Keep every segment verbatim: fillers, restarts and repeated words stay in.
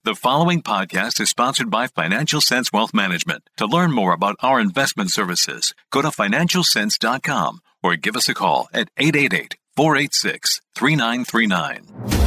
The following podcast is sponsored by Financial Sense Wealth Management. To learn more about our investment services, go to financial sense dot com or give us a call at eight eight eight, four eight six, three nine three nine.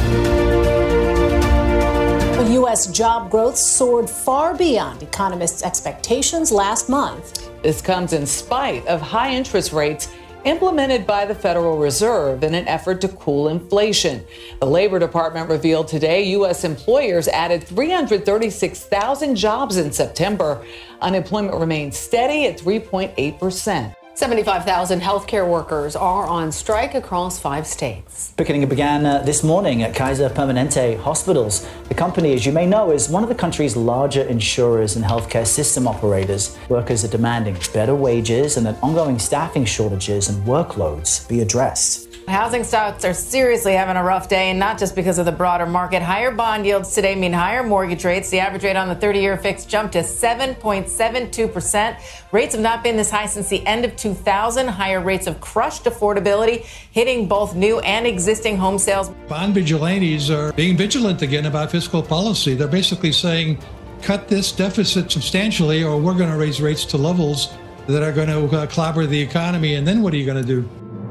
U S job growth soared far beyond economists' expectations last month. This comes in spite of high interest rates implemented by the Federal Reserve in an effort to cool inflation. The Labor Department revealed today U S employers added three hundred thirty-six thousand jobs in September. Unemployment remains steady at three point eight percent. seventy-five thousand healthcare workers are on strike across five states. Picketing began uh, this morning at Kaiser Permanente hospitals. The company, as you may know, is one of the country's larger insurers and healthcare system operators. Workers are demanding better wages and that ongoing staffing shortages and workloads be addressed. Housing stocks are seriously having a rough day, and not just because of the broader market. Higher bond yields today mean higher mortgage rates. The average rate on the thirty-year fixed jumped to seven point seven two percent. Rates have not been this high since the end of two thousand. Higher rates have crushed affordability, hitting both new and existing home sales. Bond vigilantes are being vigilant again about fiscal policy. They're basically saying, cut this deficit substantially, or we're going to raise rates to levels that are going to uh, clobber the economy. And then what are you going to do?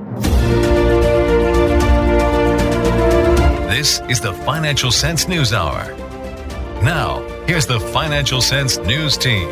This is the Financial Sense News Hour. Now, here's the Financial Sense News Team.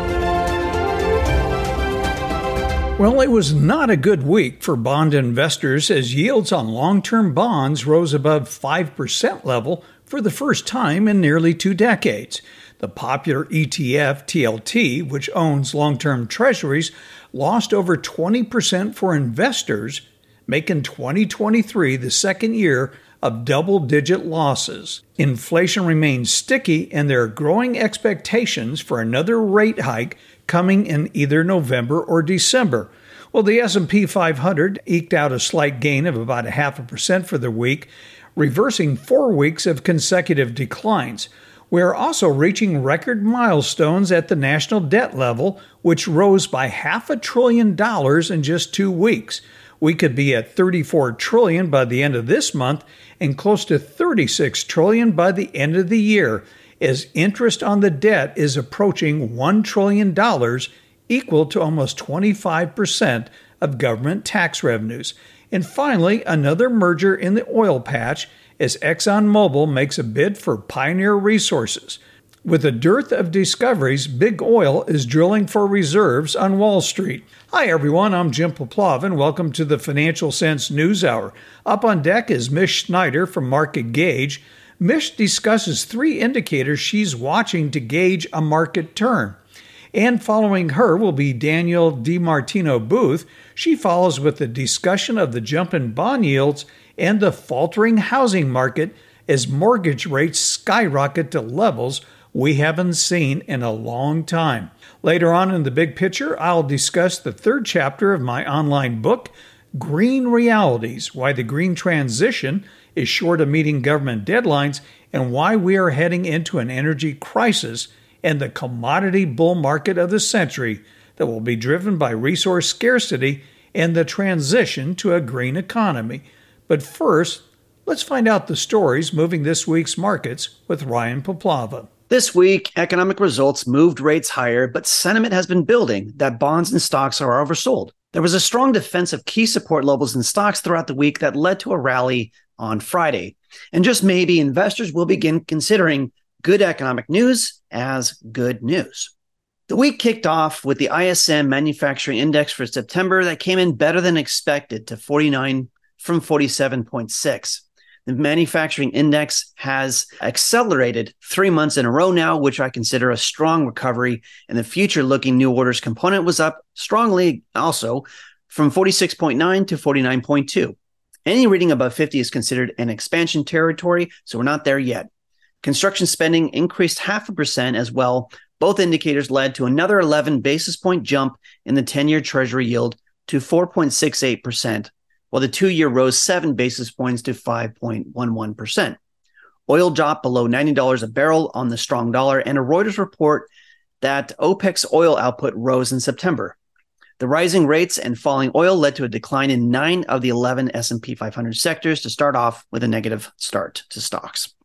Well, it was not a good week for bond investors as yields on long-term bonds rose above five percent level for the first time in nearly two decades. The popular E T F T L T, which owns long-term treasuries, lost over twenty percent for investors, making twenty twenty-three the second year of double-digit losses. Inflation remains sticky, and there are growing expectations for another rate hike coming in either November or December. Well, the S and P five hundred eked out a slight gain of about a half a percent for the week, reversing four weeks of consecutive declines. We are also reaching record milestones at the national debt level, which rose by half a trillion dollars in just two weeks. We could be at thirty-four trillion dollars by the end of this month and close to thirty-six trillion dollars by the end of the year, as interest on the debt is approaching one trillion dollars, equal to almost twenty-five percent of government tax revenues. And finally, another merger in the oil patch as ExxonMobil makes a bid for Pioneer Resources. With a dearth of discoveries, Big Oil is drilling for reserves on Wall Street. Hi everyone, I'm Jim Poplava and welcome to the Financial Sense News Hour. Up on deck is Mish Schneider from Market Gauge. Mish discusses three indicators she's watching to gauge a market turn. And following her will be Danielle DiMartino Booth. She follows with a discussion of the jump in bond yields and the faltering housing market as mortgage rates skyrocket to levels we haven't seen in a long time. Later on in the big picture, I'll discuss the third chapter of my online book, Green Realities, Why the Green Transition is Short of Meeting Government Deadlines and Why we are heading into an energy crisis and the commodity bull market of the century that will be driven by resource scarcity and the transition to a green economy. But first, let's find out the stories moving this week's markets with Ryan Poplava. This week, economic results moved rates higher, but sentiment has been building that bonds and stocks are oversold. There was a strong defense of key support levels in stocks throughout the week that led to a rally on Friday. And just maybe investors will begin considering good economic news as good news. The week kicked off with the I S M Manufacturing Index for September that came in better than expected to forty-nine from forty-seven point six. The manufacturing index has accelerated three months in a row now, which I consider a strong recovery. And the future-looking new orders component was up strongly also from forty-six point nine to forty-nine point two. Any reading above fifty is considered an expansion territory, so we're not there yet. Construction spending increased half a percent as well. Both indicators led to another eleven basis point jump in the ten-year Treasury yield to four point six eight percent. While the two-year rose seven basis points to five point one one percent. Oil dropped below ninety dollars a barrel on the strong dollar, and a Reuters report that OPEC's oil output rose in September. The rising rates and falling oil led to a decline in nine of the eleven S and P five hundred sectors to start off with a negative start to stocks.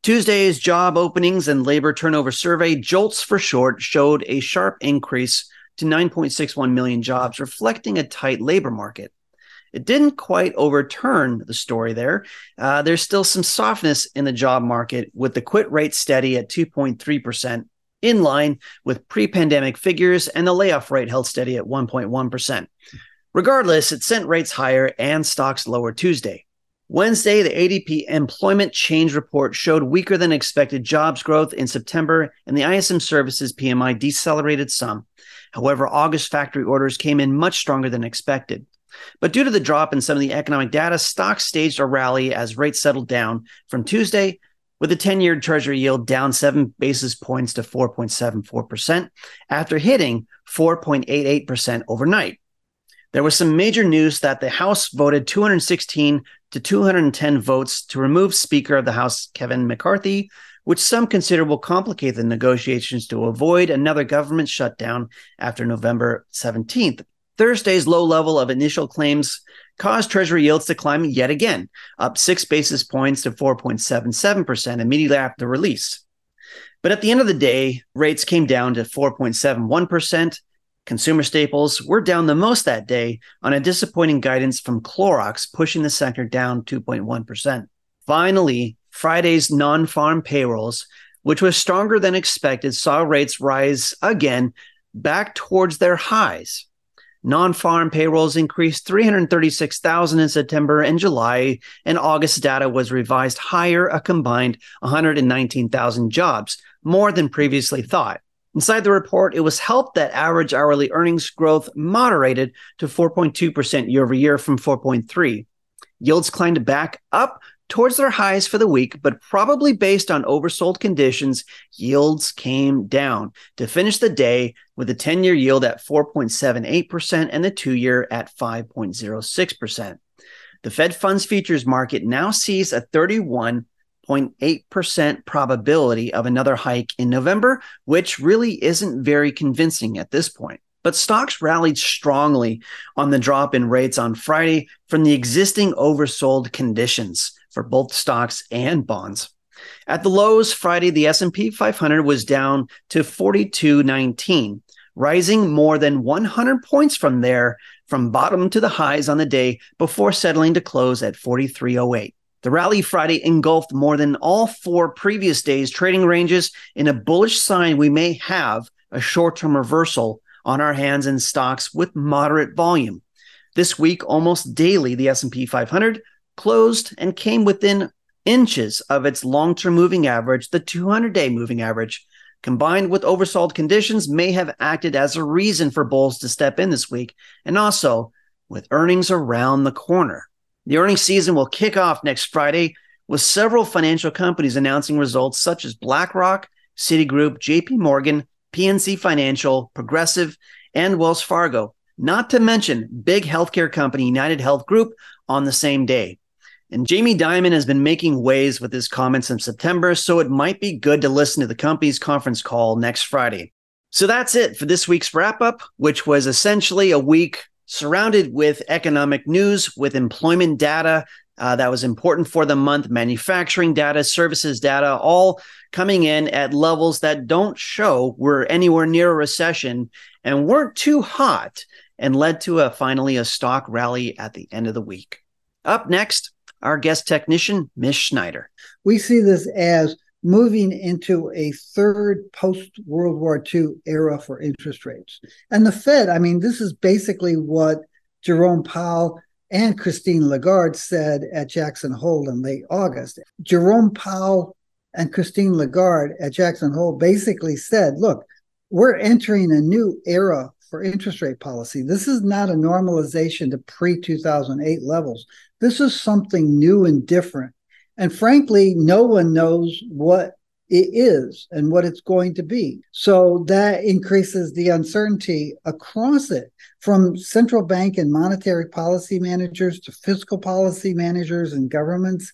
Tuesday's job openings and labor turnover survey, JOLTS for short, showed a sharp increase to nine point six one million jobs, reflecting a tight labor market. It didn't quite overturn the story there. Uh, there's still some softness in the job market, with the quit rate steady at two point three percent, in line with pre-pandemic figures, and the layoff rate held steady at one point one percent. Regardless, it sent rates higher and stocks lower Tuesday. Wednesday, the A D P Employment Change Report showed weaker than expected jobs growth in September, and the I S M Services P M I decelerated some. However, August factory orders came in much stronger than expected. But due to the drop in some of the economic data, stocks staged a rally as rates settled down from Tuesday, with the ten-year Treasury yield down seven basis points to four point seven four percent after hitting four point eight eight percent overnight. There was some major news that the House voted two hundred sixteen to two hundred ten votes to remove Speaker of the House Kevin McCarthy, which some consider will complicate the negotiations to avoid another government shutdown after November seventeenth. Thursday's low level of initial claims caused Treasury yields to climb yet again, up six basis points to four point seven seven percent immediately after release. But at the end of the day, rates came down to four point seven one percent. Consumer staples were down the most that day on a disappointing guidance from Clorox, pushing the sector down two point one percent. Finally, Friday's non-farm payrolls, which was stronger than expected, saw rates rise again back towards their highs. Non-farm payrolls increased three hundred thirty-six thousand in September and July, and August data was revised higher, a combined one hundred nineteen thousand jobs, more than previously thought. Inside the report, it was helped that average hourly earnings growth moderated to four point two percent year over year from four point three. Yields climbed back up towards their highs for the week, but probably based on oversold conditions, yields came down to finish the day with the ten-year yield at four point seven eight percent and the two-year at five point zero six percent. The Fed funds futures market now sees a thirty-one point eight percent probability of another hike in November, which really isn't very convincing at this point. But stocks rallied strongly on the drop in rates on Friday from the existing oversold conditions for both stocks and bonds. At the lows Friday, the S and P five hundred was down to forty-two nineteen, rising more than one hundred points from there, from bottom to the highs on the day, before settling to close at forty-three oh eight. The rally Friday engulfed more than all four previous days' trading ranges, in a bullish sign we may have a short-term reversal on our hands in stocks with moderate volume. This week, almost daily, the S and P five hundred closed and came within inches of its long-term moving average, the two hundred day moving average. Combined with oversold conditions, may have acted as a reason for bulls to step in this week, and also with earnings around the corner. The earnings season will kick off next Friday, with several financial companies announcing results such as BlackRock, Citigroup, J P Morgan, P N C Financial, Progressive, and Wells Fargo, not to mention big healthcare company United Health Group on the same day. And Jamie Dimon has been making waves with his comments in September, so it might be good to listen to the company's conference call next Friday. So that's it for this week's wrap-up, which was essentially a week surrounded with economic news, with employment data uh, that was important for the month, manufacturing data, services data, all coming in at levels that don't show we're anywhere near a recession and weren't too hot, and led to a finally a stock rally at the end of the week. Up next, our guest technician, Miz Schneider. We see this as moving into a third post-World War Two era for interest rates. And the Fed, I mean, this is basically what Jerome Powell and Christine Lagarde said at Jackson Hole in late August. Jerome Powell and Christine Lagarde at Jackson Hole basically said, look, we're entering a new era for interest rate policy. This is not a normalization to pre two thousand eight levels. This is something new and different. And frankly, no one knows what it is and what it's going to be. So that increases the uncertainty across it, from central bank and monetary policy managers to fiscal policy managers and governments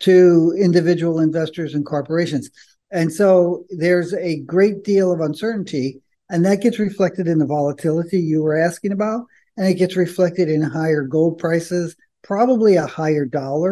to individual investors and corporations. And so there's a great deal of uncertainty, and that gets reflected in the volatility you were asking about, and it gets reflected in higher gold prices, probably a higher dollar.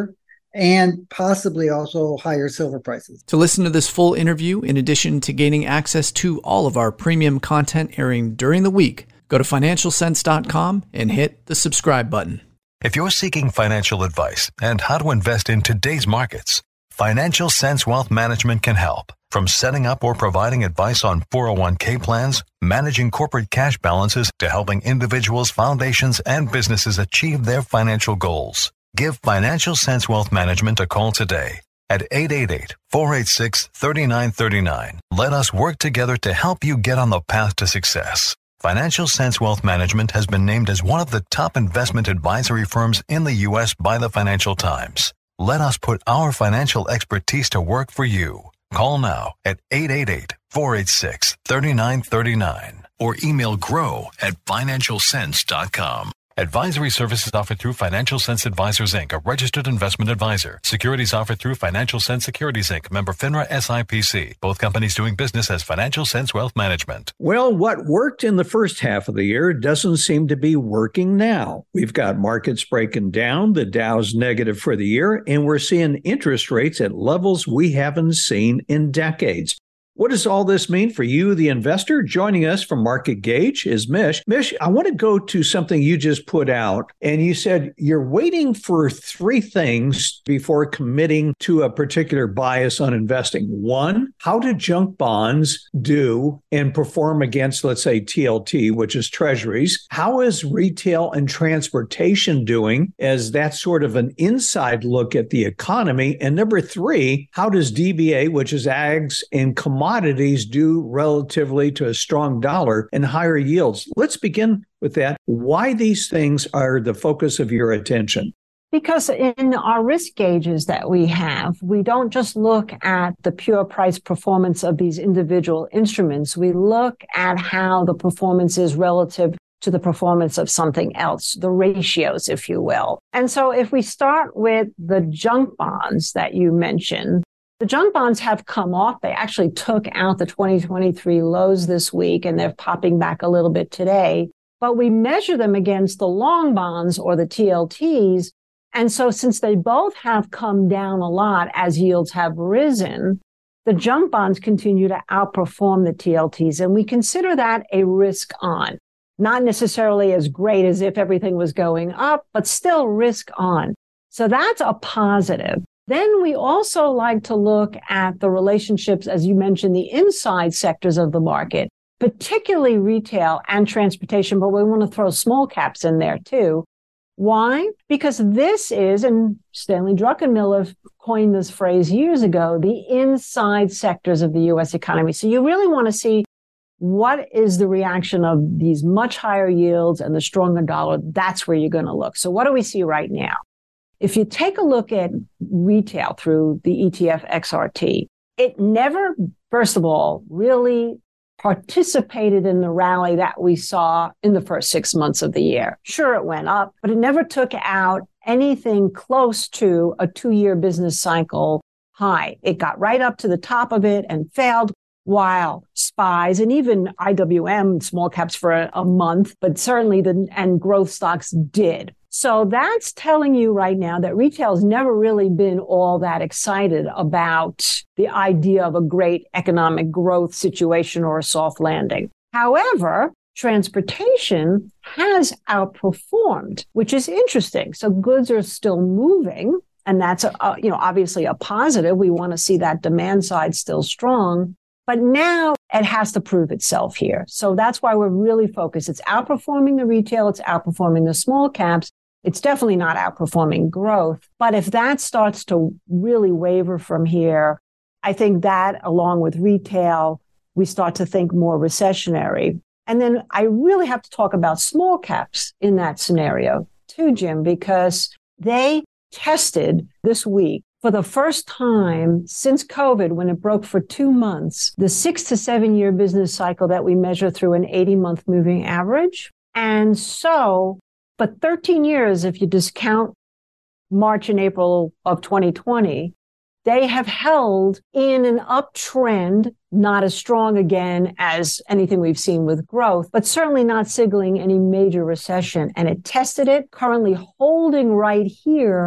and possibly also higher silver prices. To listen to this full interview, in addition to gaining access to all of our premium content airing during the week, go to financial sense dot com and hit the subscribe button. If you're seeking financial advice and how to invest in today's markets, Financial Sense Wealth Management can help. From setting up or providing advice on four oh one k plans, managing corporate cash balances, to helping individuals, foundations, and businesses achieve their financial goals. Give Financial Sense Wealth Management a call today at eight eight eight, four eight six, three nine three nine. Let us work together to help you get on the path to success. Financial Sense Wealth Management has been named as one of the top investment advisory firms in the U S by the Financial Times. Let us put our financial expertise to work for you. Call now at eight eight eight, four eight six, three nine three nine or email grow at financial sense dot com. Advisory services offered through Financial Sense Advisors, Incorporated, a registered investment advisor. Securities offered through Financial Sense Securities, Incorporated, member FINRA S I P C. Both companies doing business as Financial Sense Wealth Management. Well, what worked in the first half of the year doesn't seem to be working now. We've got markets breaking down, the Dow's negative for the year, and we're seeing interest rates at levels we haven't seen in decades. What does all this mean for you, the investor? Joining us from Market Gauge is Mish. Mish, I want to go to something you just put out, and you said you're waiting for three things before committing to a particular bias on investing. One, how do junk bonds do and perform against, let's say, T L T, which is treasuries? How is retail and transportation doing, as that's sort of an inside look at the economy? And number three, how does D B A, which is ags and commodities, commodities do relatively to a strong dollar and higher yields? Let's begin with that. Why these things are the focus of your attention? Because in our risk gauges that we have, we don't just look at the pure price performance of these individual instruments. We look at how the performance is relative to the performance of something else, the ratios, if you will. And so if we start with the junk bonds that you mentioned, the junk bonds have come off. They actually took out the twenty twenty-three lows this week, and they're popping back a little bit today. But we measure them against the long bonds or the T L Ts. And so since they both have come down a lot as yields have risen, the junk bonds continue to outperform the T L Ts. And we consider that a risk on. Not necessarily as great as if everything was going up, but still risk on. So that's a positive. Then we also like to look at the relationships, as you mentioned, the inside sectors of the market, particularly retail and transportation, but we want to throw small caps in there too. Why? Because this is, and Stanley Druckenmiller coined this phrase years ago, the inside sectors of the U S economy. So you really want to see what is the reaction of these much higher yields and the stronger dollar. That's where you're going to look. So what do we see right now? If you take a look at retail through the E T F X R T, it never, first of all, really participated in the rally that we saw in the first six months of the year. Sure, it went up, but it never took out anything close to a two-year business cycle high. It got right up to the top of it and failed, while S P Ys and even I W M, small caps for a, a month, but certainly the and growth stocks did. So that's telling you right now that retail's never really been all that excited about the idea of a great economic growth situation or a soft landing. However, transportation has outperformed, which is interesting. So goods are still moving, and that's a, a, you know, obviously a positive. We want to see that demand side still strong. But now it has to prove itself here. So that's why we're really focused. It's outperforming the retail. It's outperforming the small caps. It's definitely not outperforming growth. But if that starts to really waver from here, I think that along with retail, we start to think more recessionary. And then I really have to talk about small caps in that scenario too, Jim, because they tested this week for the first time since COVID, when it broke for two months, the six to seven year business cycle that we measure through an eighty month moving average. And so, but thirteen years, if you discount March and April of twenty twenty, they have held in an uptrend, not as strong again as anything we've seen with growth, but certainly not signaling any major recession. And it tested it, currently holding right here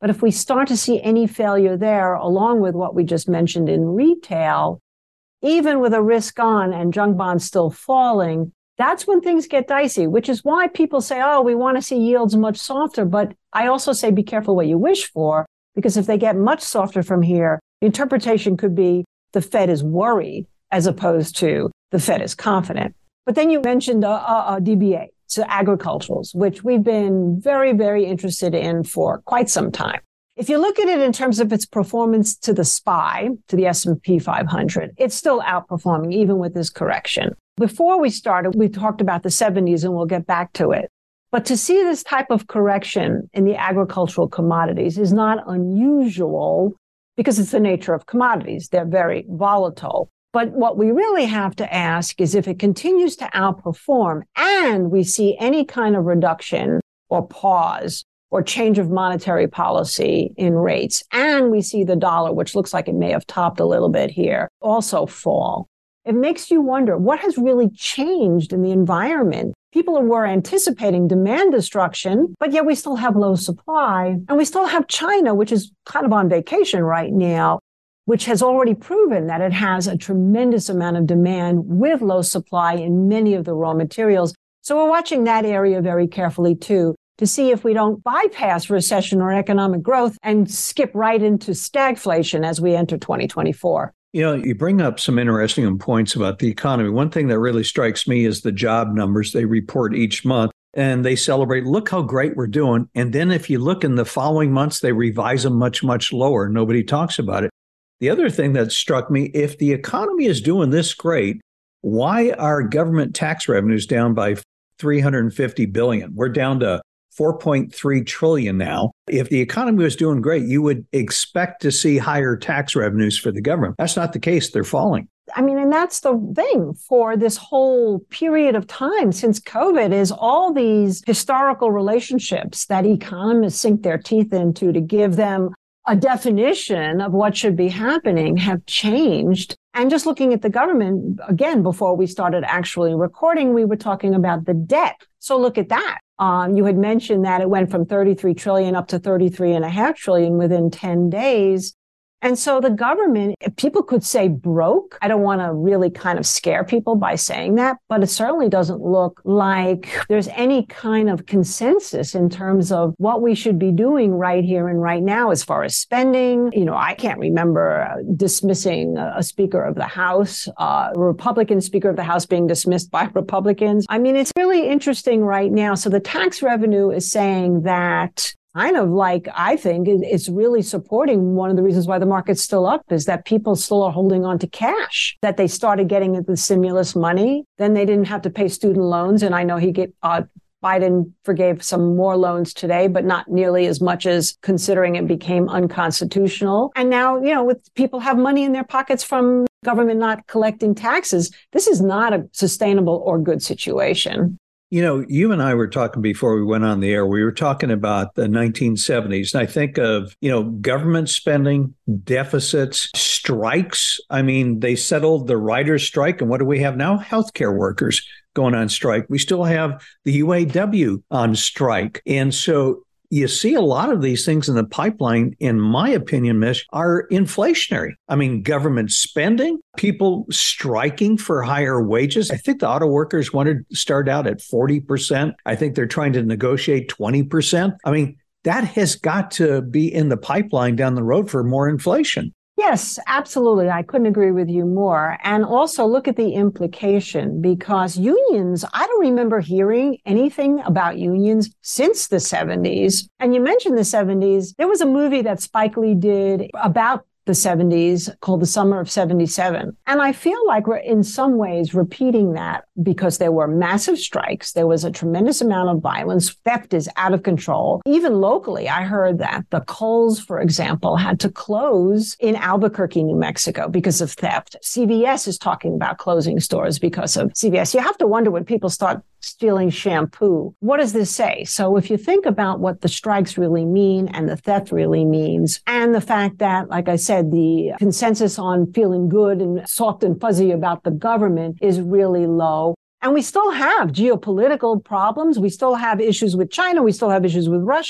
But if we start to see any failure there, along with what we just mentioned in retail, even with a risk on and junk bonds still falling, that's when things get dicey, which is why people say, oh, we want to see yields much softer. But I also say be careful what you wish for, because if they get much softer from here, the interpretation could be the Fed is worried as opposed to the Fed is confident. But then you mentioned uh, uh, D B A, so agriculturals, which we've been very, very interested in for quite some time. If you look at it in terms of its performance to the S P Y, to the S and P five hundred, it's still outperforming even with this correction. Before we started, we talked about the seventies, and we'll get back to it. But to see this type of correction in the agricultural commodities is not unusual because it's the nature of commodities. They're very volatile. But what we really have to ask is if it continues to outperform and we see any kind of reduction or pause or change of monetary policy in rates, and we see the dollar, which looks like it may have topped a little bit here, also fall, it makes you wonder what has really changed in the environment. People were anticipating demand destruction, but yet we still have low supply. And we still have China, which is kind of on vacation right now, which has already proven that it has a tremendous amount of demand with low supply in many of the raw materials. So we're watching that area very carefully, too, to see if we don't bypass recession or economic growth and skip right into stagflation as we enter twenty twenty-four. You know, you bring up some interesting points about the economy. One thing that really strikes me is the job numbers they report each month, and they celebrate, look how great we're doing. And then if you look in the following months, they revise them much, much lower. Nobody talks about it. The other thing that struck me, if the economy is doing this great, why are government tax revenues down by three hundred fifty billion dollars? We're down to four point three trillion dollars now. If the economy was doing great, you would expect to see higher tax revenues for the government. That's not the case. They're falling. I mean, and that's the thing for this whole period of time since COVID is all these historical relationships that economists sink their teeth into to give them a definition of what should be happening have changed. And just looking at the government, again, before we started actually recording, we were talking about the debt. So look at that. Um, you had mentioned that it went from thirty-three trillion up to thirty-three and a half trillion within ten days. And so the government, people could say broke. I don't want to really kind of scare people by saying that, but it certainly doesn't look like there's any kind of consensus in terms of what we should be doing right here and right now as far as spending. You know, I can't remember uh, dismissing a, a Speaker of the House, uh, a Republican Speaker of the House being dismissed by Republicans. I mean, it's really interesting right now. So the tax revenue is saying that kind of like, I think it's really supporting one of the reasons why the market's still up is that people still are holding on to cash, that they started getting the stimulus money. Then they didn't have to pay student loans. And I know he get, uh, Biden forgave some more loans today, but not nearly as much as considering it became unconstitutional. And now, you know, with people have money in their pockets from government not collecting taxes, this is not a sustainable or good situation. You know, you and I were talking before we went on the air. We were talking about the nineteen seventies. And I think of, you know, government spending, deficits, strikes. I mean, they settled the writers' strike. And what do we have now? Healthcare workers going on strike. We still have the U A W on strike. And so you see a lot of these things in the pipeline, in my opinion, Mish, are inflationary. I mean, government spending, people striking for higher wages. I think the auto workers wanted to start out at forty percent. I think they're trying to negotiate twenty percent. I mean, that has got to be in the pipeline down the road for more inflation. Yes, absolutely. I couldn't agree with you more. And also look at the implication, because unions, I don't remember hearing anything about unions since the seventies. And you mentioned the seventies. There was a movie that Spike Lee did about the seventies called The Summer of seventy-seven. And I feel like we're in some ways repeating that because there were massive strikes. There was a tremendous amount of violence. Theft is out of control. Even locally, I heard that the Kohl's, for example, had to close in Albuquerque, New Mexico because of theft. C V S is talking about closing stores because of C V S. You have to wonder when people start stealing shampoo. What does this say? So if you think about what the strikes really mean and the theft really means, and the fact that, like I said, the consensus on feeling good and soft and fuzzy about the government is really low. And we still have geopolitical problems. We still have issues with China. We still have issues with Russia.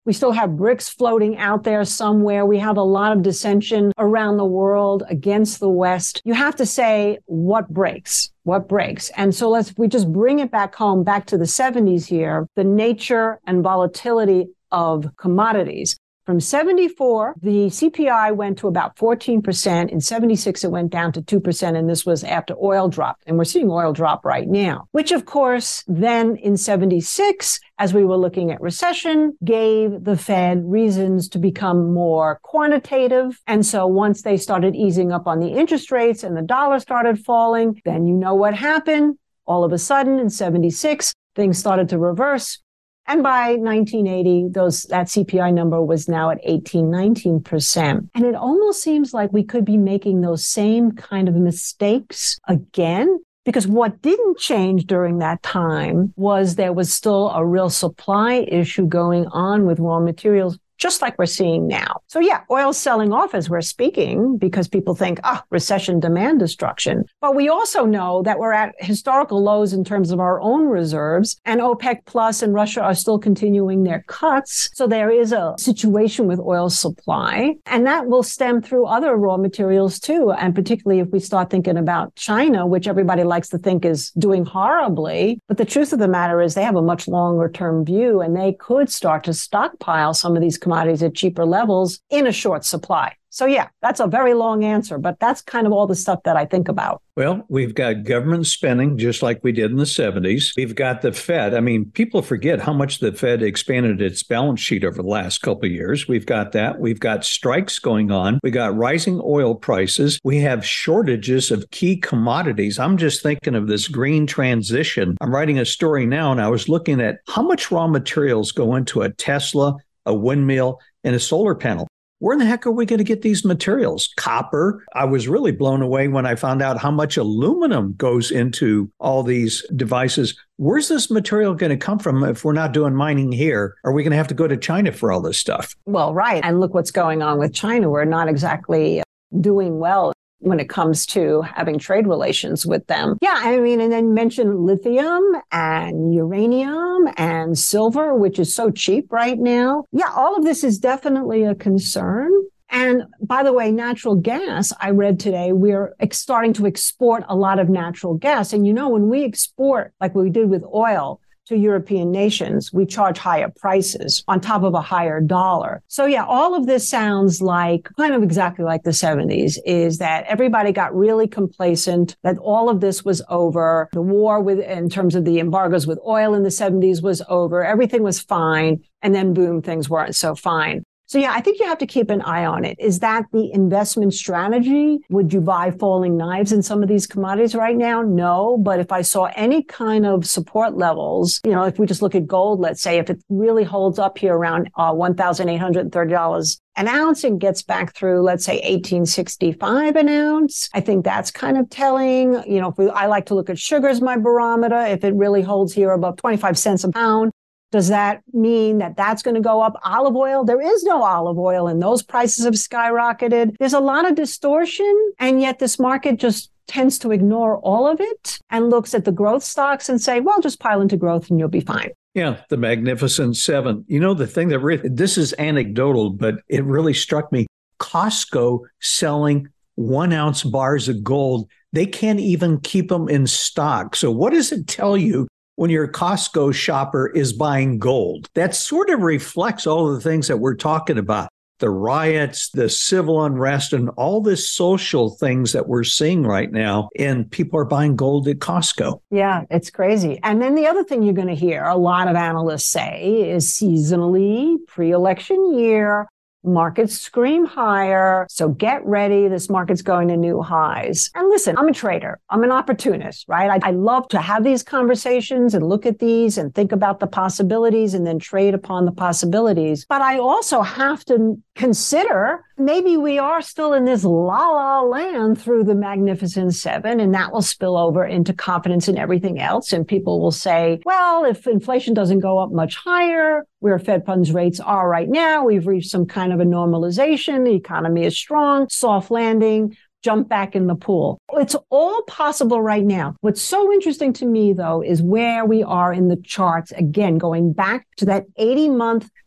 We still have BRICS floating out there somewhere. We have a lot of dissension around the world against the West. You have to say, what breaks? What breaks? And so let's, we just bring it back home, back to the seventies here, the nature and volatility of commodities. From seventy-four, the C P I went to about fourteen percent. In seventy-six, it went down to two percent, and this was after oil dropped. And we're seeing oil drop right now, which, of course, then in seventy-six, as we were looking at recession, gave the Fed reasons to become more quantitative. And so once they started easing up on the interest rates and the dollar started falling, then you know what happened. All of a sudden, in seventy-six, things started to reverse. And by nineteen eighty, those that C P I number was now at eighteen, nineteen percent. And it almost seems like we could be making those same kind of mistakes again, because what didn't change during that time was there was still a real supply issue going on with raw materials, just like we're seeing now. So yeah, oil's selling off as we're speaking because people think, ah, recession, demand destruction. But we also know that we're at historical lows in terms of our own reserves, and OPEC Plus and Russia are still continuing their cuts. So there is a situation with oil supply, and that will stem through other raw materials too. And particularly if we start thinking about China, which everybody likes to think is doing horribly. But the truth of the matter is they have a much longer term view, and they could start to stockpile some of these commodities at cheaper levels in a short supply. So yeah, that's a very long answer, but that's kind of all the stuff that I think about. Well, we've got government spending just like we did in the seventies. We've got the Fed. I mean, people forget how much the Fed expanded its balance sheet over the last couple of years. We've got that. We've got strikes going on. We got rising oil prices. We have shortages of key commodities. I'm just thinking of this green transition. I'm writing a story now, and I was looking at how much raw materials go into a Tesla, a windmill, and a solar panel. Where in the heck are we going to get these materials? Copper. I was really blown away when I found out how much aluminum goes into all these devices. Where's this material going to come from if we're not doing mining here? Are we going to have to go to China for all this stuff? Well, right. And look what's going on with China. We're not exactly doing well when it comes to having trade relations with them. Yeah, I mean, and then mention lithium and uranium and silver, which is so cheap right now. Yeah, all of this is definitely a concern. And by the way, natural gas, I read today, we're ex- starting to export a lot of natural gas. And you know, when we export, like we did with oil, to European nations, we charge higher prices on top of a higher dollar. So yeah, all of this sounds like kind of exactly like the seventies, is that everybody got really complacent, that all of this was over. The war with, in terms of the embargoes with oil in the seventies was over. Everything was fine. And then boom, things weren't so fine. So yeah, I think you have to keep an eye on it. Is that the investment strategy? Would you buy falling knives in some of these commodities right now? No. But if I saw any kind of support levels, you know, if we just look at gold, let's say, if it really holds up here around uh, one thousand eight hundred thirty dollars an ounce and gets back through, let's say, eighteen sixty-five an ounce, I think that's kind of telling. You know, if we, I like to look at sugar as my barometer. If it really holds here above twenty-five cents a pound, does that mean that that's going to go up? Olive oil? There is no olive oil, and those prices have skyrocketed. There's a lot of distortion, and yet this market just tends to ignore all of it and looks at the growth stocks and say, well, just pile into growth and you'll be fine. Yeah, the Magnificent Seven. You know, the thing that really, this is anecdotal, but it really struck me. Costco selling one ounce bars of gold. They can't even keep them in stock. So what does it tell you when your Costco shopper is buying gold? That sort of reflects all of the things that we're talking about. The riots, the civil unrest, and all this social things that we're seeing right now. And people are buying gold at Costco. Yeah, it's crazy. And then the other thing you're going to hear a lot of analysts say is seasonally, pre-election year, markets scream higher. So get ready. This market's going to new highs. And listen, I'm a trader. I'm an opportunist, right? I, I love to have these conversations and look at these and think about the possibilities and then trade upon the possibilities. But I also have to consider maybe we are still in this la-la land through the Magnificent Seven, and that will spill over into confidence in everything else. And people will say, well, if inflation doesn't go up much higher, where Fed funds rates are right now, we've reached some kind of a normalization. The economy is strong, soft landing, jump back in the pool. It's all possible right now. What's so interesting to me, though, is where we are in the charts. Again, going back to that eighty-month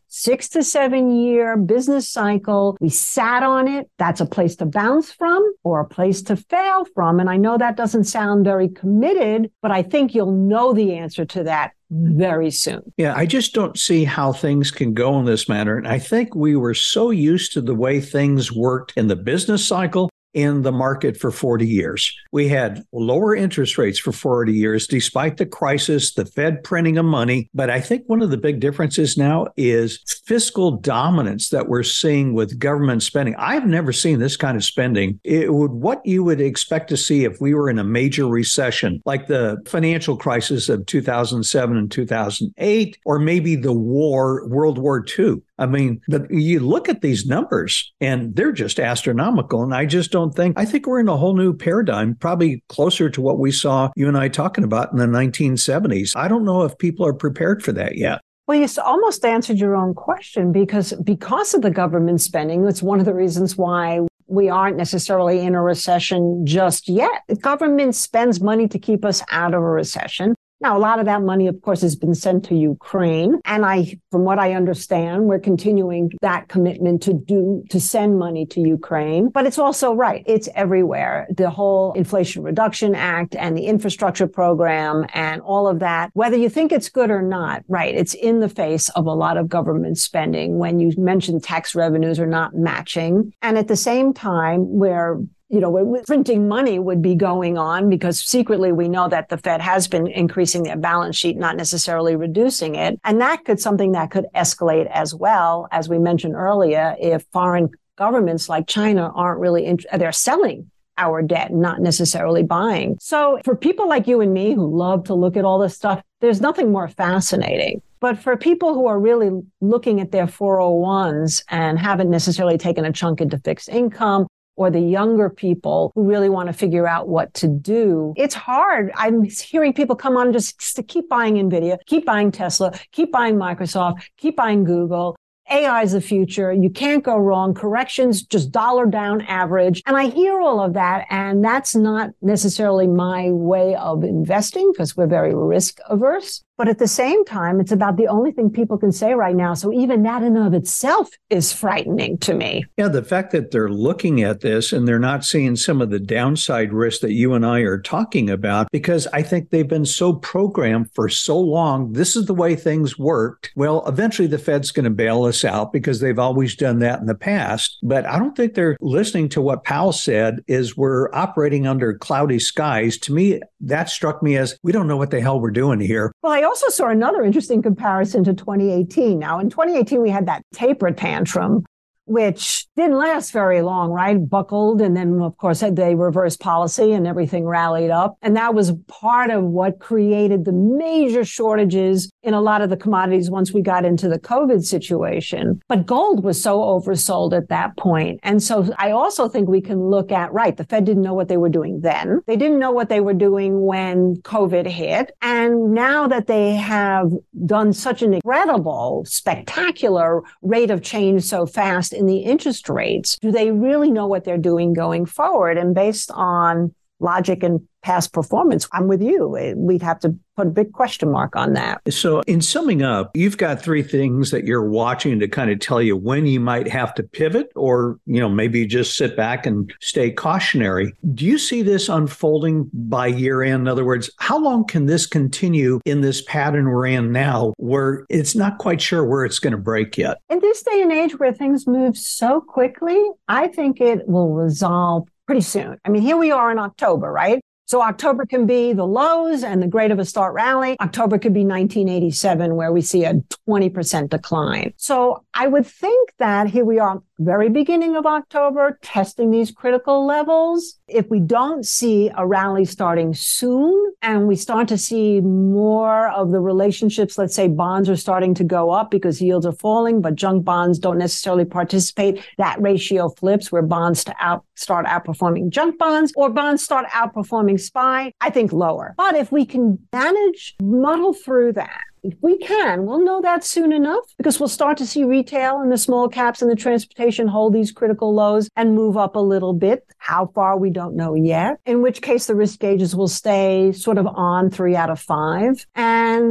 six to seven year business cycle. We sat on it. That's a place to bounce from or a place to fail from. And I know that doesn't sound very committed, but I think you'll know the answer to that very soon. Yeah, I just don't see how things can go in this manner. And I think we were so used to the way things worked in the business cycle in the market for forty years. We had lower interest rates for forty years, despite the crisis, the Fed printing of money. But I think one of the big differences now is fiscal dominance that we're seeing with government spending. I've never seen this kind of spending. It would what you would expect to see if we were in a major recession, like the financial crisis of two thousand seven and two thousand eight, or maybe the war, World War Two. I mean, but you look at these numbers and they're just astronomical. And I just don't think, I think we're in a whole new paradigm, probably closer to what we saw you and I talking about in the nineteen seventies. I don't know if people are prepared for that yet. Well, you almost answered your own question because, because of the government spending, it's one of the reasons why we aren't necessarily in a recession just yet. The government spends money to keep us out of a recession. Now, a lot of that money, of course, has been sent to Ukraine. And I, from what I understand, we're continuing that commitment to do, to send money to Ukraine. But it's also right. It's everywhere. The whole Inflation Reduction Act and the infrastructure program and all of that, whether you think it's good or not, right, it's in the face of a lot of government spending when you mentioned tax revenues are not matching. And at the same time, where you know, printing money would be going on because secretly we know that the Fed has been increasing their balance sheet, not necessarily reducing it. And that could something that could escalate as well, as we mentioned earlier, if foreign governments like China aren't really, int- they're selling our debt, not necessarily buying. So for people like you and me who love to look at all this stuff, there's nothing more fascinating. But for people who are really looking at their four oh ones and haven't necessarily taken a chunk into fixed income, or the younger people who really want to figure out what to do, it's hard. I'm hearing people come on just to keep buying NVIDIA, keep buying Tesla, keep buying Microsoft, keep buying Google. A I is the future. You can't go wrong. Corrections, just dollar down average. And I hear all of that. And that's not necessarily my way of investing because we're very risk averse. But at the same time, it's about the only thing people can say right now. So even that in and of itself is frightening to me. Yeah, the fact that they're looking at this and they're not seeing some of the downside risks that you and I are talking about, because I think they've been so programmed for so long. This is the way things worked. Well, eventually the Fed's going to bail us out because they've always done that in the past. But I don't think they're listening to what Powell said is we're operating under cloudy skies. To me, that struck me as we don't know what the hell we're doing here. Well, I also saw another interesting comparison to twenty eighteen. Now, in twenty eighteen, we had that taper tantrum, which didn't last very long, right? Buckled. And then, of course, they reversed policy and everything rallied up. And that was part of what created the major shortages in a lot of the commodities once we got into the COVID situation. But gold was so oversold at that point. And so I also think we can look at, right, the Fed didn't know what they were doing then. They didn't know what they were doing when COVID hit. And now that they have done such an incredible, spectacular rate of change so fast in the interest rates, do they really know what they're doing going forward? And based on logic and past performance, I'm with you. We'd have to put a big question mark on that. So in summing up, you've got three things that you're watching to kind of tell you when you might have to pivot or, you know, maybe just sit back and stay cautionary. Do you see this unfolding by year end? In other words, how long can this continue in this pattern we're in now where it's not quite sure where it's going to break yet? In this day and age where things move so quickly, I think it will resolve pretty soon. I mean, here we are in October, right? So October can be the lows and the great of a start rally. October could be nineteen eighty-seven, where we see a twenty percent decline. So I would think that here we are, very beginning of October, testing these critical levels. If we don't see a rally starting soon and we start to see more of the relationships, let's say bonds are starting to go up because yields are falling, but junk bonds don't necessarily participate, that ratio flips where bonds to out, start outperforming junk bonds or bonds start outperforming S P Y, I think lower. But if we can manage, muddle through that, if we can, we'll know that soon enough because we'll start to see retail and the small caps and the transportation hold these critical lows and move up a little bit. How far, we don't know yet, in which case the risk gauges will stay sort of on three out of five. And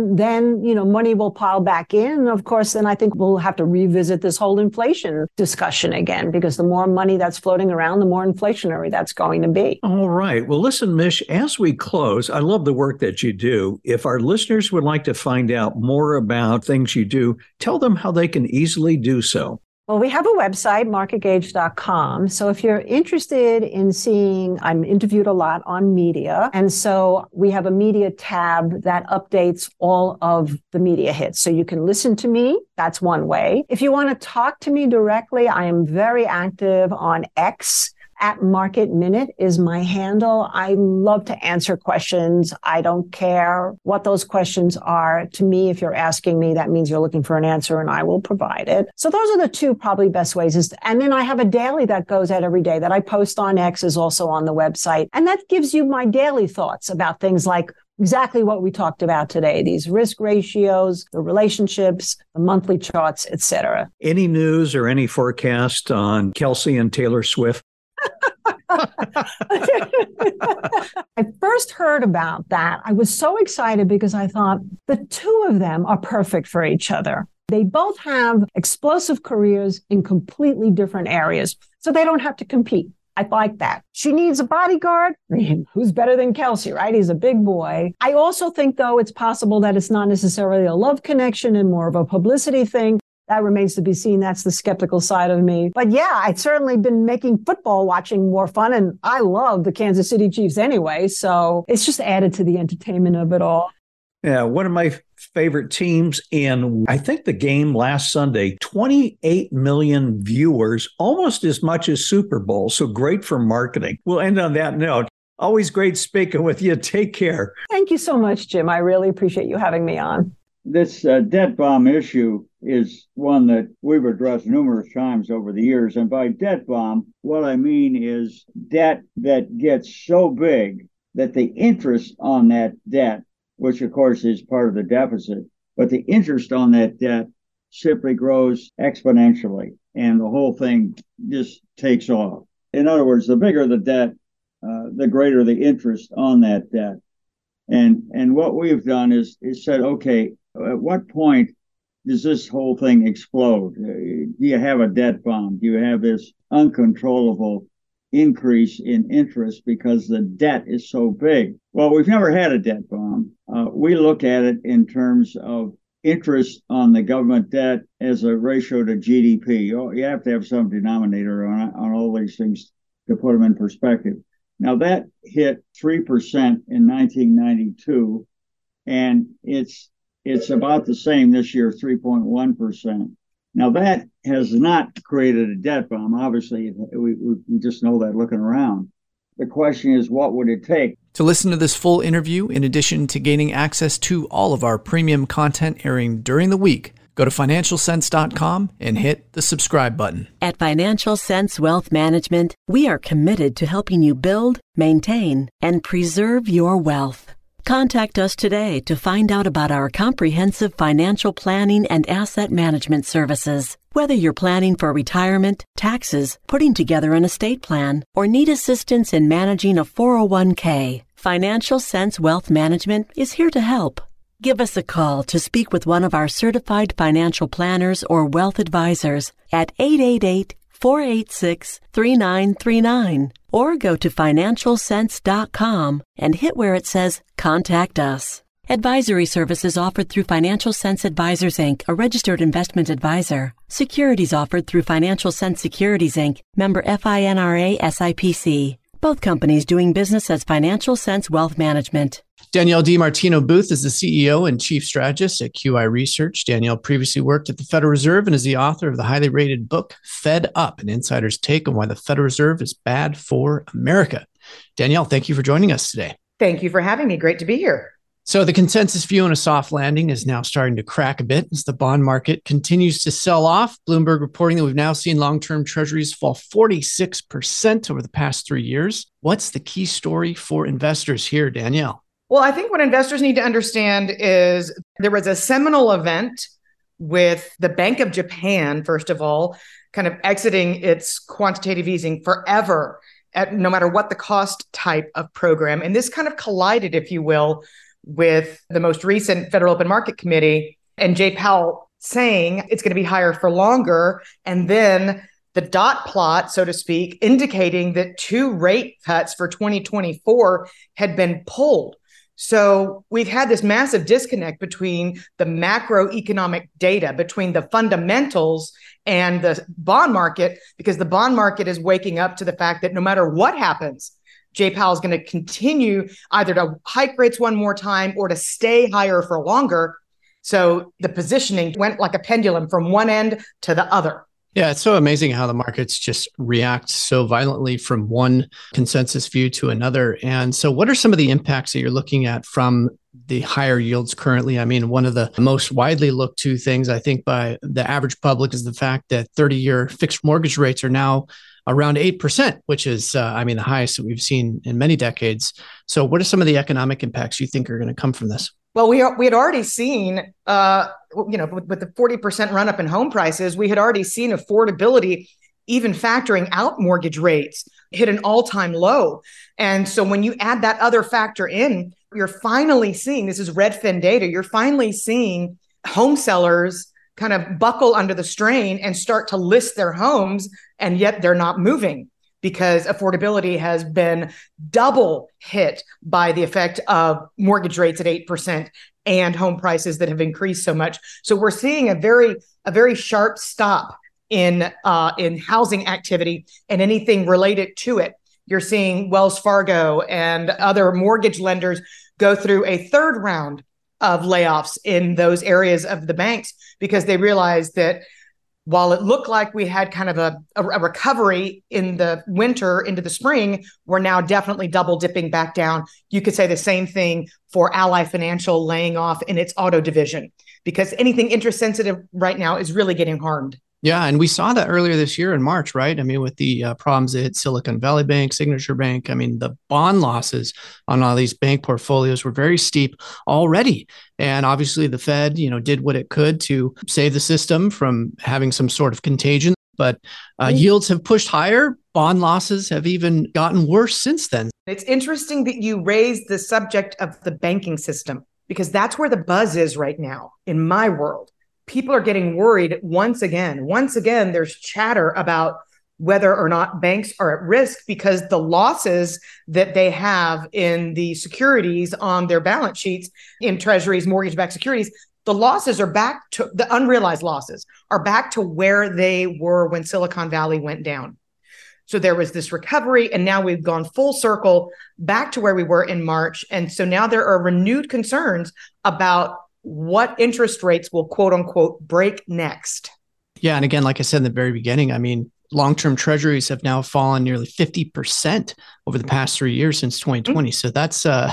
then, you know, money will pile back in. And of course, then I think we'll have to revisit this whole inflation discussion again, because the more money that's floating around, the more inflationary that's going to be. All right. Well, listen, Mish, as we close, I love the work that you do. If our listeners would like to find out more about things you do, tell them how they can easily do so. Well, we have a website, market gauge dot com. So if you're interested in seeing, I'm interviewed a lot on media. And so we have a media tab that updates all of the media hits. So you can listen to me. That's one way. If you want to talk to me directly, I am very active on X. At Market Minute is my handle. I love to answer questions. I don't care what those questions are. To me, if you're asking me, that means you're looking for an answer and I will provide it. So those are the two probably best ways. Is, and then I have a daily that goes out every day that I post on X, is also on the website. And that gives you my daily thoughts about things like exactly what we talked about today, these risk ratios, the relationships, the monthly charts, et cetera. Any news or any forecast on Kelsey and Taylor Swift? I first heard about that. I was so excited because I thought the two of them are perfect for each other. They both have explosive careers in completely different areas, so they don't have to compete. I like that. She needs a bodyguard. Who's better than Kelsey, right? He's a big boy. I also think, though, it's possible that it's not necessarily a love connection and more of a publicity thing. That remains to be seen. That's the skeptical side of me. But yeah, I've certainly been making football watching more fun. And I love the Kansas City Chiefs anyway. So it's just added to the entertainment of it all. Yeah, one of my favorite teams. And I think the game last Sunday, twenty-eight million viewers, almost as much as Super Bowl. So great for marketing. We'll end on that note. Always great speaking with you. Take care. Thank you so much, Jim. I really appreciate you having me on. This uh, debt bomb issue is one that we've addressed numerous times over the years. And by debt bomb, what I mean is debt that gets so big that the interest on that debt, which of course is part of the deficit, but the interest on that debt simply grows exponentially and the whole thing just takes off. In other words, the bigger the debt, uh, the greater the interest on that debt. And and what we've done is, is said, okay, at what point does this whole thing explode? Do you have a debt bomb? Do you have this uncontrollable increase in interest because the debt is so big? Well, we've never had a debt bomb. Uh, we look at it in terms of interest on the government debt as a ratio to G D P. You have to have some denominator on, on all these things to put them in perspective. Now, that hit three percent in nineteen ninety-two, and it's it's about the same this year, three point one percent. Now, that has not created a debt bomb. Obviously, we, we just know that looking around. The question is, what would it take? To listen to this full interview, in addition to gaining access to all of our premium content airing during the week, go to financial sense dot com and hit the subscribe button. At Financial Sense Wealth Management, we are committed to helping you build, maintain, and preserve your wealth. Contact us today to find out about our comprehensive financial planning and asset management services. Whether you're planning for retirement, taxes, putting together an estate plan, or need assistance in managing a four oh one k, Financial Sense Wealth Management is here to help. Give us a call to speak with one of our certified financial planners or wealth advisors at eight eight eight, four eight six, three nine three nine or go to financial sense dot com and hit where it says Contact Us. Advisory services offered through Financial Sense Advisors, Incorporated, a registered investment advisor. Securities offered through Financial Sense Securities, Incorporated, member FINRA S I P C. Both companies doing business as Financial Sense Wealth Management. Danielle DiMartino Booth is the C E O and Chief Strategist at Q I Research. Danielle previously worked at the Federal Reserve and is the author of the highly rated book, Fed Up, an insider's take on why the Federal Reserve is bad for America. Danielle, thank you for joining us today. Thank you for having me. Great to be here. So the consensus view on a soft landing is now starting to crack a bit as the bond market continues to sell off. Bloomberg reporting that we've now seen long-term treasuries fall forty-six percent over the past three years. What's the key story for investors here, Danielle? Well, I think what investors need to understand is there was a seminal event with the Bank of Japan, first of all, kind of exiting its quantitative easing forever, at no matter what the cost type of program. And this kind of collided, if you will, with the most recent Federal Open Market Committee and Jay Powell saying it's going to be higher for longer. And then the dot plot, so to speak, indicating that two rate cuts for twenty twenty-four had been pulled. So we've had this massive disconnect between the macroeconomic data, between the fundamentals and the bond market, because the bond market is waking up to the fact that no matter what happens, Jay Powell is going to continue either to hike rates one more time or to stay higher for longer. So the positioning went like a pendulum from one end to the other. Yeah, it's so amazing how the markets just react so violently from one consensus view to another. And so what are some of the impacts that you're looking at from the higher yields currently? I mean, one of the most widely looked to things, I think, by the average public is the fact that thirty-year fixed mortgage rates are now around eight percent, which is, uh, I mean, the highest that we've seen in many decades. So what are some of the economic impacts you think are going to come from this? Well, we are, we had already seen, uh, you know, with, with the forty percent run up in home prices, we had already seen affordability, even factoring out mortgage rates, hit an all-time low. And so when you add that other factor in, you're finally seeing, this is Redfin data, you're finally seeing home sellers kind of buckle under the strain and start to list their homes, and yet they're not moving, because affordability has been double hit by the effect of mortgage rates at eight percent and home prices that have increased so much. So we're seeing a very, a very sharp stop in, uh, in housing activity and anything related to it. You're seeing Wells Fargo and other mortgage lenders go through a third round of layoffs in those areas of the banks, because they realized that while it looked like we had kind of a, a, a recovery in the winter into the spring, we're now definitely double dipping back down. You could say the same thing for Ally Financial laying off in its auto division, because anything interest sensitive right now is really getting harmed. Yeah, and we saw that earlier this year in March, right? I mean, with the uh, problems that hit Silicon Valley Bank, Signature Bank, I mean, the bond losses on all these bank portfolios were very steep already. And obviously the Fed, you know, did what it could to save the system from having some sort of contagion. But uh, yields have pushed higher. Bond losses have even gotten worse since then. It's interesting that you raised the subject of the banking system, because that's where the buzz is right now in my world. People are getting worried once again. Once again, there's chatter about whether or not banks are at risk, because the losses that they have in the securities on their balance sheets, in treasuries, mortgage-backed securities, the losses are back to, the unrealized losses are back to where they were when Silicon Valley went down. So there was this recovery, and now we've gone full circle back to where we were in March. And so now there are renewed concerns about what interest rates will, quote unquote, break next. Yeah. And again, like I said in the very beginning, I mean, long-term treasuries have now fallen nearly fifty percent over the past three years since twenty twenty. So that's, uh,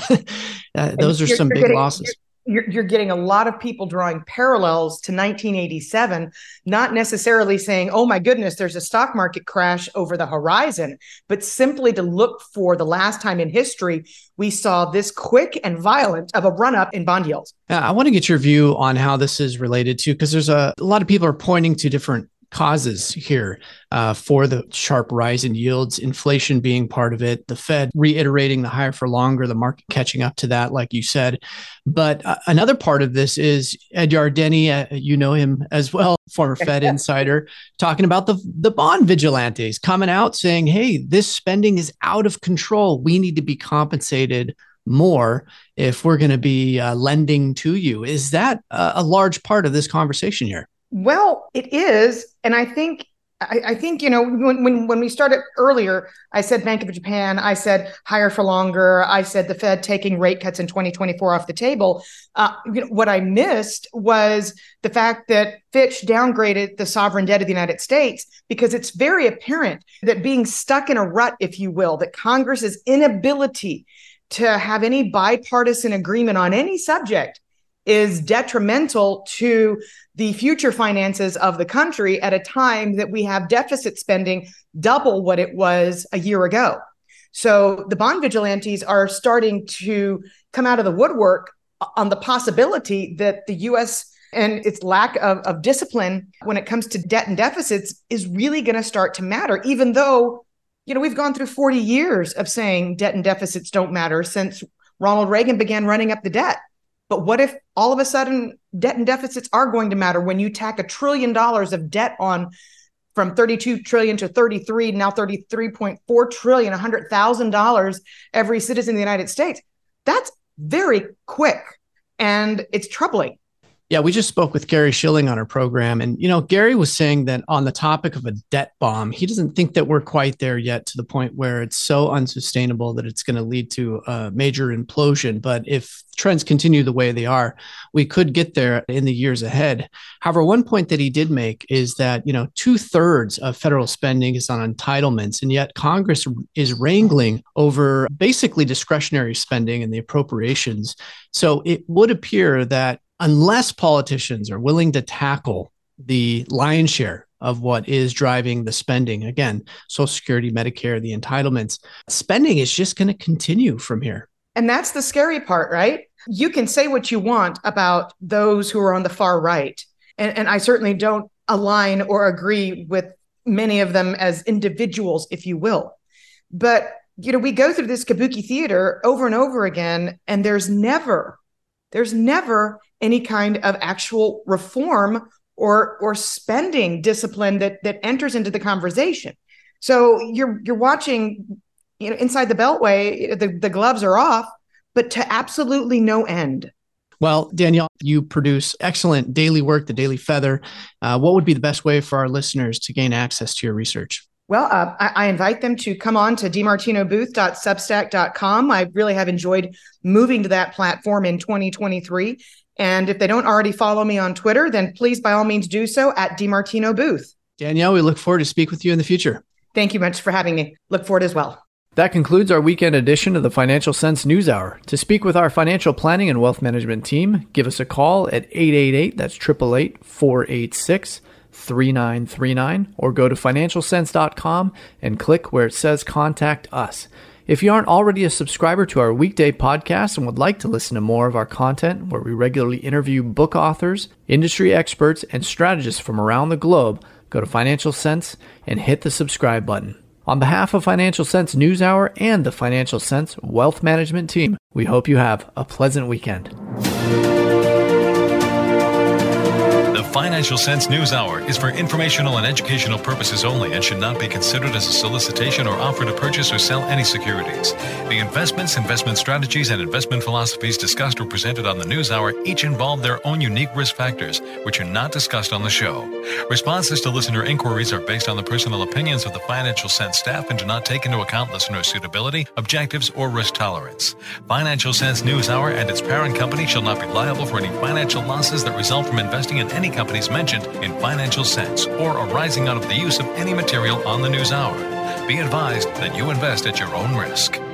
uh those are some big getting, losses. You're, you're getting a lot of people drawing parallels to nineteen eighty-seven, not necessarily saying, oh my goodness, there's a stock market crash over the horizon, but simply to look for the last time in history we saw this quick and violent of a run-up in bond yields. I want to get your view on how this is related to, because there's a, a lot of people are pointing to different causes here uh, for the sharp rise in yields, inflation being part of it, the Fed reiterating the higher for longer, the market catching up to that, like you said. But uh, another part of this is Ed Yardeni, uh, you know him as well, former Fed insider, talking about the, the bond vigilantes coming out saying, hey, this spending is out of control. We need to be compensated more if we're going to be uh, lending to you. Is that a, a large part of this conversation here? Well, it is. And I think, I, I think, you know, when, when, when we started earlier, I said Bank of Japan, I said higher for longer. I said the Fed taking rate cuts in twenty twenty-four off the table. Uh, you know, what I missed was the fact that Fitch downgraded the sovereign debt of the United States, because it's very apparent that being stuck in a rut, if you will, that Congress's inability to have any bipartisan agreement on any subject is detrimental to the future finances of the country at a time that we have deficit spending double what it was a year ago. So the bond vigilantes are starting to come out of the woodwork on the possibility that the U S and its lack of, of discipline when it comes to debt and deficits is really going to start to matter, even though, you know, we've gone through forty years of saying debt and deficits don't matter since Ronald Reagan began running up the debt. But what if all of a sudden debt and deficits are going to matter when you tack a trillion dollars of debt on from thirty-two trillion to thirty-three, now thirty-three point four trillion, one hundred thousand dollars every citizen in the United States? That's very quick, and it's troubling. Yeah, we just spoke with Gary Shilling on our program. And, you know, Gary was saying that on the topic of a debt bomb, he doesn't think that we're quite there yet to the point where it's so unsustainable that it's going to lead to a major implosion. But if trends continue the way they are, we could get there in the years ahead. However, one point that he did make is that, you know, two thirds of federal spending is on entitlements, and yet Congress is wrangling over basically discretionary spending and the appropriations. So it would appear that unless politicians are willing to tackle the lion's share of what is driving the spending, again, Social Security, Medicare, the entitlements, spending is just going to continue from here. And that's the scary part, right? You can say what you want about those who are on the far right. And, and I certainly don't align or agree with many of them as individuals, if you will. But, you know, we go through this kabuki theater over and over again, and there's never, there's never any kind of actual reform or or spending discipline that that enters into the conversation. So you're you're watching, you know, inside the Beltway, the, the gloves are off, but to absolutely no end. Well, Danielle, you produce excellent daily work, the Daily Feather. Uh, what would be the best way for our listeners to gain access to your research? Well, uh, I, I invite them to come on to d martino booth dot substack dot com. I really have enjoyed moving to that platform in twenty twenty-three. And if they don't already follow me on Twitter, then please, by all means, do so at DmartinoBooth. Danielle, we look forward to speak with you in the future. Thank you much for having me. Look forward as well. That concludes our weekend edition of the Financial Sense News Hour. To speak with our financial planning and wealth management team, give us a call at eight eight eight, that's eight eight eight, four eight six, three nine three nine, or go to financial sense dot com and click where it says Contact Us. If you aren't already a subscriber to our weekday podcast and would like to listen to more of our content, where we regularly interview book authors, industry experts, and strategists from around the globe, go to Financial Sense and hit the subscribe button. On behalf of Financial Sense News Hour and the Financial Sense Wealth Management team, we hope you have a pleasant weekend. The Financial Sense News Hour is for informational and educational purposes only and should not be considered as a solicitation or offer to purchase or sell any securities. The investments, investment strategies, and investment philosophies discussed or presented on the News Hour each involve their own unique risk factors, which are not discussed on the show. Responses to listener inquiries are based on the personal opinions of the Financial Sense staff and do not take into account listener suitability, objectives, or risk tolerance. Financial Sense News Hour and its parent company shall not be liable for any financial losses that result from investing in any companies mentioned in Financial Sense or arising out of the use of any material on the News Hour. Be advised that you invest at your own risk.